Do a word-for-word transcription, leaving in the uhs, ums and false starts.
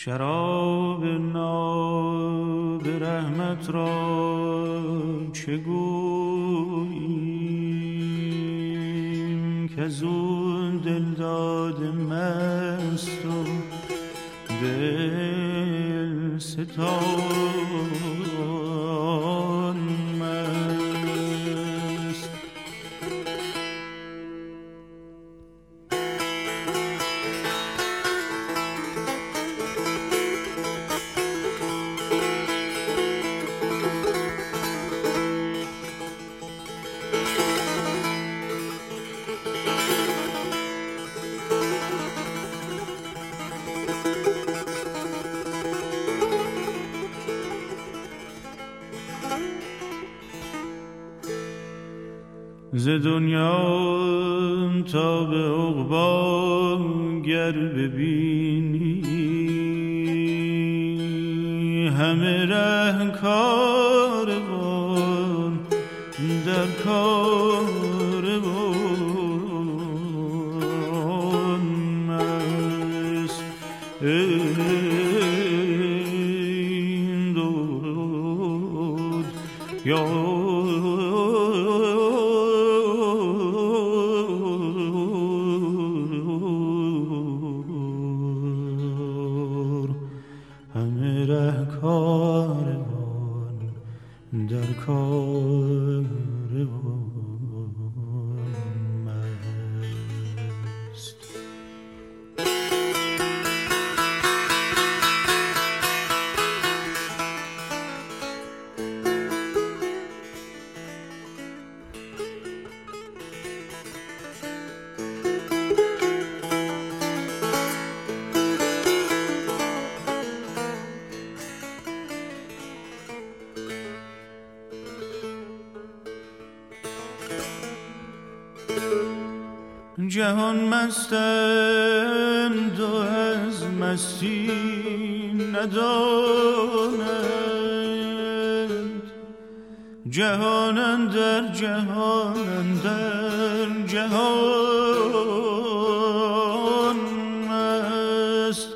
شراب ناب رحمت را چه گوییم که زون دل داد مست و دل ستان مست. ز دنیا تا به عقبی گر ببینی همه ره کاروان در کاروان مست. این دود یا جهان مستند و از مستی ندانند، جهان اندر جهان اندر جهان مست.